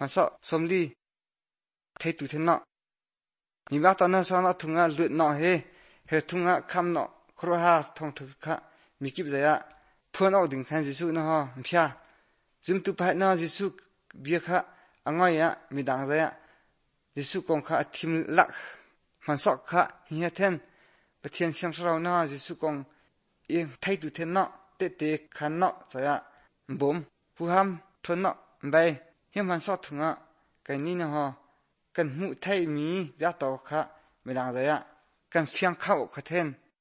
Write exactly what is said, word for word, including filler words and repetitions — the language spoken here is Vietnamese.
mà sợ xôm đi thấy tụi thế nọ mi bác tao nó sao nó thùng á luyện nọ he he thùng á khăm nọ khổ ha thong thực khá mi kịp vậy ạ phun ao đỉnh khan Giêsu nó ho pia zum tu phải nó Giêsu việc khá anh ngồi ạ mi đằng vậy ạ Giêsu con khá tim lắc mà sợ khá hi thiên bất thiên sang sau nó Giêsu con yên thấy tụi thế nọ tê tê khăn nọ vậy ạ bốm hu ham thôn nọ bay hiếm hắn sợ thùng ạ cái ní nó ho cần mũ thay mí giá tàu khá mi đằng vậy ạ cần phiang khẩu khá thiên